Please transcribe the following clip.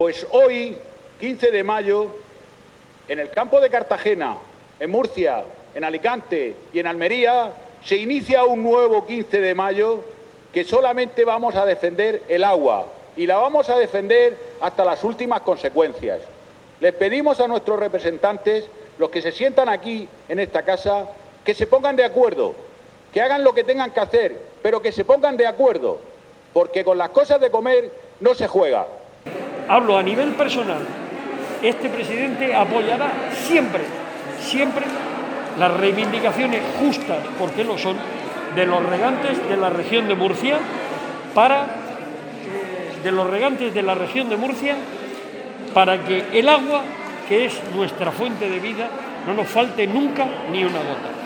Pues hoy, 15 de mayo, en el campo de Cartagena, en Murcia, en Alicante y en Almería, se inicia un nuevo 15 de mayo que solamente vamos a defender el agua y la vamos a defender hasta las últimas consecuencias. Les pedimos a nuestros representantes, los que se sientan aquí en esta casa, que se pongan de acuerdo, que hagan lo que tengan que hacer, pero que se pongan de acuerdo, porque con las cosas de comer no se juega. Hablo a nivel personal. Este presidente apoyará siempre las reivindicaciones justas, porque lo son, de los regantes de la región de Murcia para que el agua, que es nuestra fuente de vida, no nos falte nunca ni una gota.